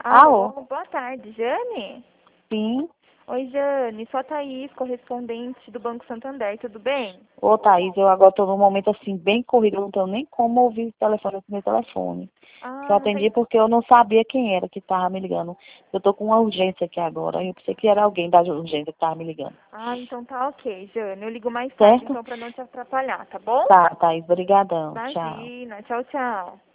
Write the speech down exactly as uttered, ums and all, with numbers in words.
Alô, Alô? boa tarde, Jane? Sim. Oi, Jane, sou a Thaís, correspondente do Banco Santander, tudo bem? Ô, Thaís, eu agora estou num momento assim, bem corrido, eu não tenho nem como ouvir o telefone no meu telefone. Só Ah, não atendi tem... porque eu não sabia quem era que estava me ligando. Eu estou com uma urgência aqui agora, eu pensei que era alguém da urgência que estava me ligando. Ah, então tá ok, Jane. Eu ligo mais tarde, Certo? então, pra não te atrapalhar, tá bom? Tá, Thaís, brigadão. Tchau. Imagina, tchau, tchau.